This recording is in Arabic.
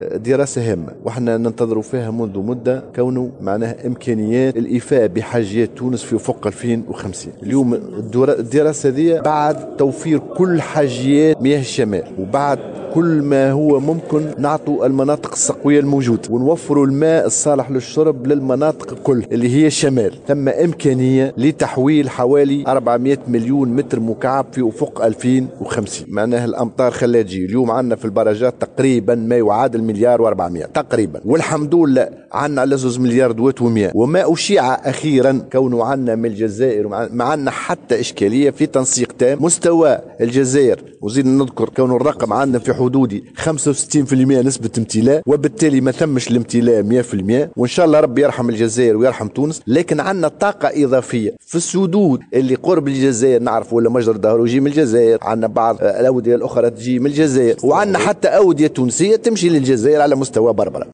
دراسة هامة وإحنا ننتظروا فيها منذ مدة، كونه معناها إمكانيات الإيفاء بحاجيات تونس في أفق 2050. اليوم الدراسة دي بعد توفير كل حاجيات مياه الشمال، وبعد كل ما هو ممكن نعطوا المناطق السقوية الموجودة ونوفروا الماء الصالح للشرب للمناطق الكل اللي هي الشمال. ثم إمكانية لتحويل حوالي 400 مليون متر مكعب في أفق 2050. معناها الأمطار خلات تجي. اليوم عندنا في البراجات تقريبا ما يعادل مليار و400 تقريبا، والحمد لله عندنا على 2 مليار دوات و100. وما أشيع أخيرا كونه عندنا من الجزائر ما عندنا حتى إشكالية في تنسيق تام. مستوى الجزائر وزيد نذكر كونه الرقم عندنا في حدود 65% نسبة امتلاء، وبالتالي ما تمش الامتلاء 100%. وإن شاء الله ربي يرحم الجزائر ويرحم تونس. لكن عندنا طاقة إضافية في السدود اللي قرب الجزائر، نعرف ولا مجرى الدهر يجي من الجزائر، عندنا بعض الأودية الأخرى تجي من الجزائر، وعندنا حتى أودية تونسية تمشي للجزائر على مستوى بربرة.